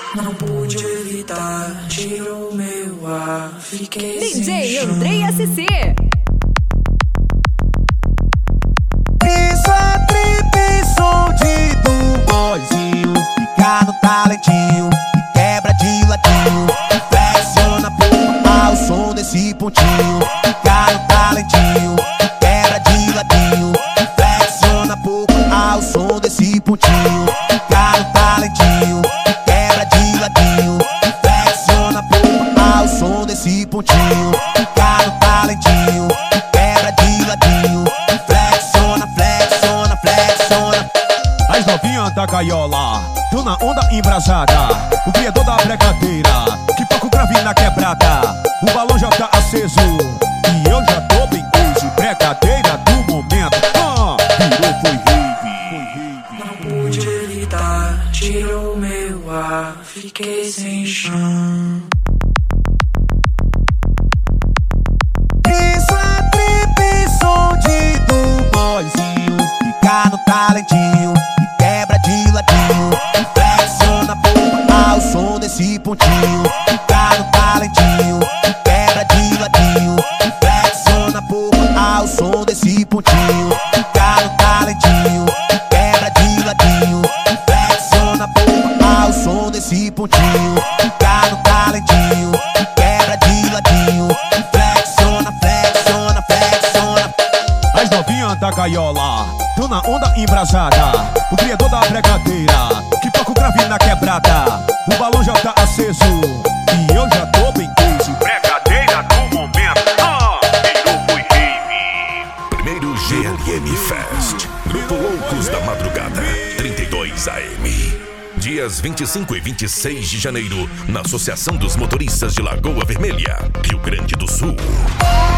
Não pude evitar, tirou meu ar, fiquei DJ Andrei SC. Isso é trip, som de boyzinho. Fica no talentinho e quebra de ladinho. Flexiona por ao som desse pontinho. Fica no talentinho e quebra de ladinho. Flexiona por ao som desse pontinho. Fica no talentinho e quebra de ladinho. Flexiona por ao som desse pontinho. Fica no talentinho e quebra de ladinho. As novinhas da gaiola, tô na onda embrasada. O criador da brincadeira, que toca o grave na quebrada. O balão já tá aceso e eu já tô bem coisa. Brincadeira do momento, virou foi rave. Não pude evitar, tirou meu ar, fiquei sem chão. Isso é trip, som de boyzinho. Fica no talentinho e quebra de ladinho. Flexiona por ao som desse pontinho. Fica no talentinho e quebra de ladinho. Flexiona por ao som desse pontinho. Fica no talentinho e quebra de ladinho. Flexiona por ao som desse pontinho. Fica no talentinho e quebra de ladinho. Flexiona, flexiona, flexiona. As novinhas da gaiola, tô na onda embrasada. O criador da brincadeira, que toca o grave na quebrada. O balão já tá aceso e eu já tô bem coisa. Brincadeira do momento, virou foi rave. Primeiro GLM Fest, Grupo Loucos da Madrugada, 32 AM. Dias 25 e 26 de janeiro, na Associação dos Motoristas de Lagoa Vermelha, Rio Grande do Sul.